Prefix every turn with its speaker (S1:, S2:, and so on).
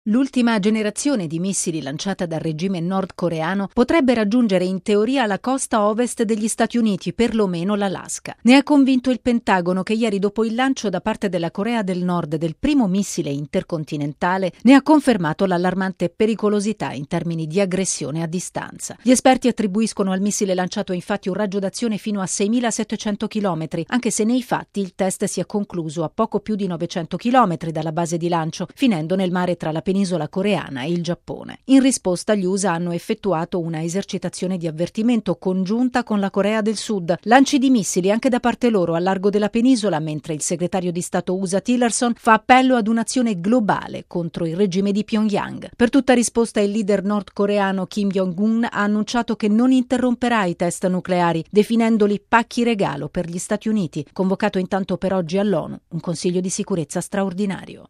S1: L'ultima generazione di missili lanciata dal regime nordcoreano potrebbe raggiungere in teoria la costa ovest degli Stati Uniti, perlomeno l'Alaska. Ne ha convinto il Pentagono, che ieri, dopo il lancio da parte della Corea del Nord del primo missile intercontinentale, ne ha confermato l'allarmante pericolosità in termini di aggressione a distanza. Gli esperti attribuiscono al missile lanciato infatti un raggio d'azione fino a 6.700 km, anche se nei fatti il test si è concluso a poco più di 900 km dalla base di lancio, finendo nel mare tra la penisola coreana e il Giappone. In risposta gli USA hanno effettuato una esercitazione di avvertimento congiunta con la Corea del Sud, lanci di missili anche da parte loro a largo della penisola, mentre il segretario di Stato USA Tillerson fa appello ad un'azione globale contro il regime di Pyongyang. Per tutta risposta il leader nordcoreano Kim Jong-un ha annunciato che non interromperà i test nucleari, definendoli pacchi regalo per gli Stati Uniti. Convocato intanto per oggi all'ONU un Consiglio di sicurezza straordinario.